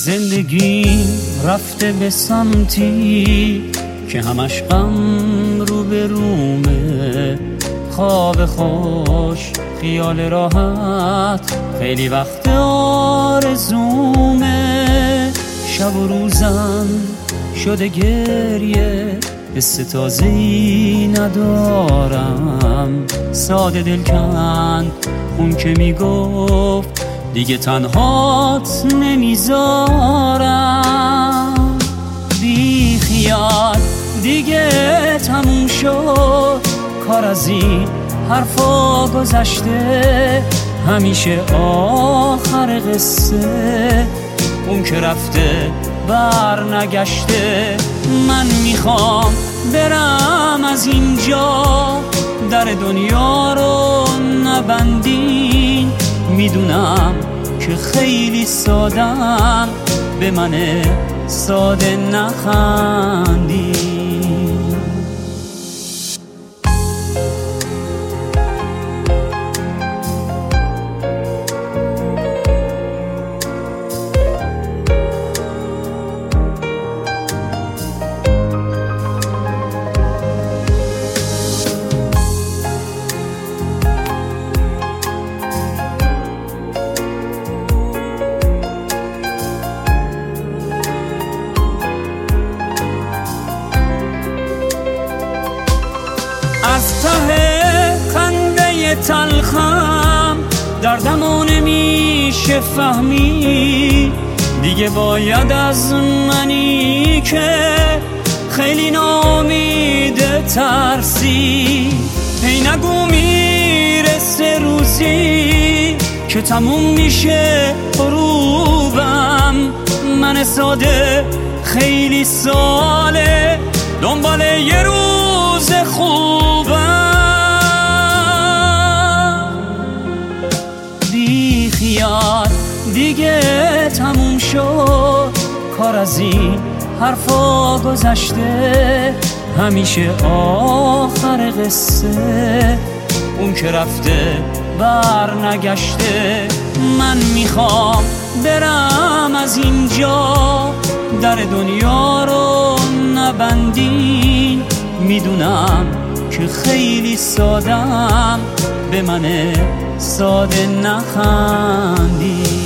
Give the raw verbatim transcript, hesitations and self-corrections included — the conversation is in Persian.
زندگی رفته به سمتی که همش غم رو به رومه، خواب خوش خیال راحت خیلی وقت آرزومه. شب و روزم شده گریه، حس تازه‌ای ندارم. ساده دل کند اون که میگفت دیگه تنهات نمیذارم. بی خیال دیگه تموم شد، کار از این حرفا گذشته. همیشه آخر قصه اون که رفته بر نگشته. من میخوام برم از اینجا، در دنیا رو نبندین. میدونم که خیلی سادم، به من ساده نخندین. از ته خنده تلخم دردمو نمیشه فهمی. دیگه باید از منی که خیلی ناامید ترسی. هی نگو میرسه روزی که تموم میشه غروبم. من ساده خیلی ساله دنبال یه روز خوبم. بی خیال دیگه تموم شد، کار از این حرفا گذشته. همیشه آخر قصه اون که رفته بر نگشته. من میخوام برم از اینجا، در دنیا رو نبندین. میدونم که خیلی سادم، به من ساده نخندین.